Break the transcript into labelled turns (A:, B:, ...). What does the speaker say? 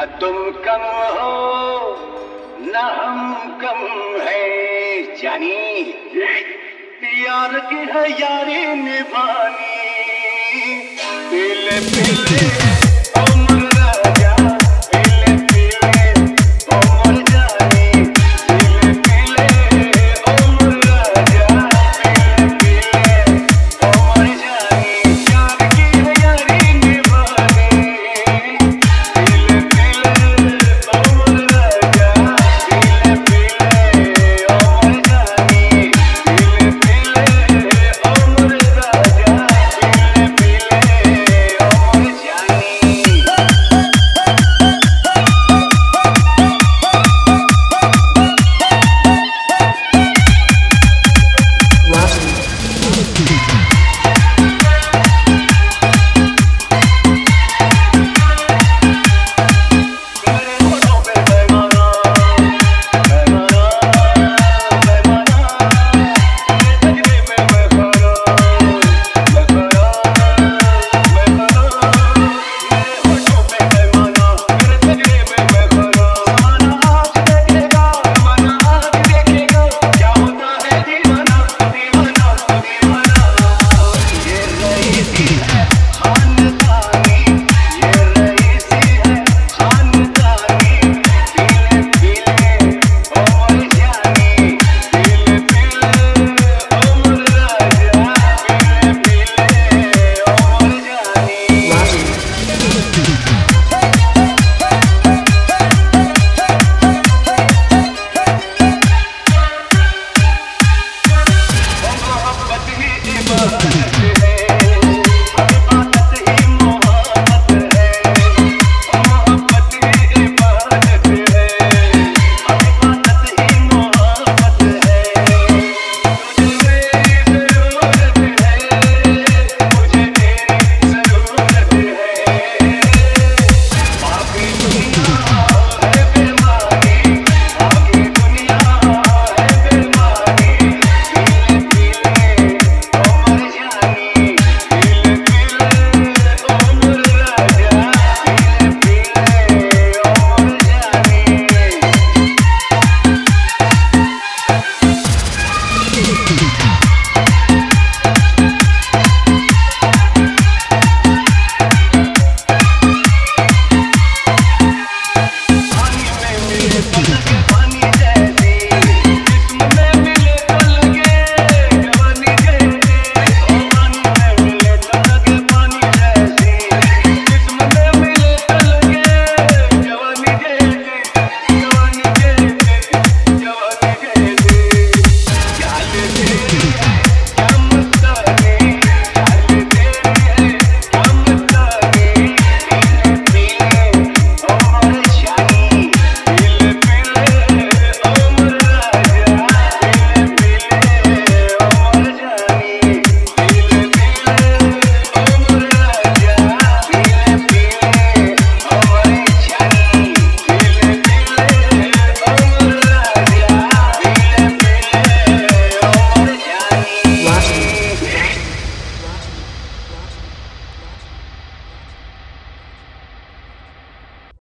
A: न तुम कम हो न हम कम है जानी, यार की है यारी निभानी। पीले पीले उम्र राजा, पीले पीले उम्र जानी। पीले पीले उम्र राजा, पीले पीले उम्र जानी। यार की है यारी निभानी। पीले पीले उम्र राजा, पीले पीले उम्र जानी। पीले पीले उम्र राजा, पीले पीले उम्र जानी। मेरे होठों पे बेगाना बेगाना बेगाना, ये तजबे में बेखाना बेखाना बेखाना। मेरे होठों पे बेगाना, मेरे तजबे में बेखाना। ज़माना आज देखेगा, ज़माना आज देखेगा, क्या होता है दीवाना दीवाना दीवाना। ये रईसी है खानदानी, ये रईसी है खानदानी। पीले पीले उम्र जानी, पीले पीले उम्र राजा, पीले पीले उम्र जानी। मोहब्बत ही इबादत है, इबादत ही मोहब्बत है। मोहब्बत ही इबादत है, इबादत ही मोहब्बत है। तुझे मेरी ज़रूरत है, मुझे तेरी ज़रूरत है। बाकी दुनिया है बेमानी, बाकी दुनिया है बेमानी। पीले पीले उम्र जानी, पीले पीले उम्र राजा, पीले पीले उम्र जानी।